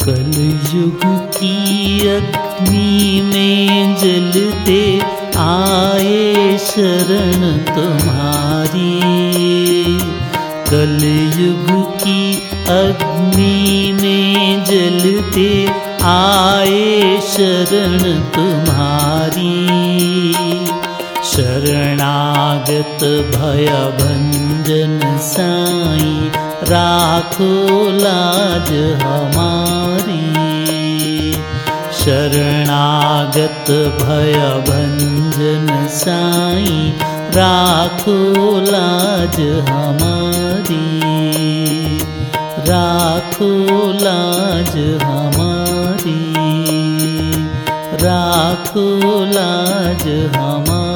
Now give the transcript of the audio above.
कलयुग की अग्नि में जलते आए शरण तुम्हारी। कलयुग की अग्नि में जलते आए शरण तुम्हारी। शरणागत भयभंजन साईं राखो लाज हमारी। शरणागत भयभंजन साईं राखो लाज हमारी। राखो लाज हमारी। राखो लाज हमारी।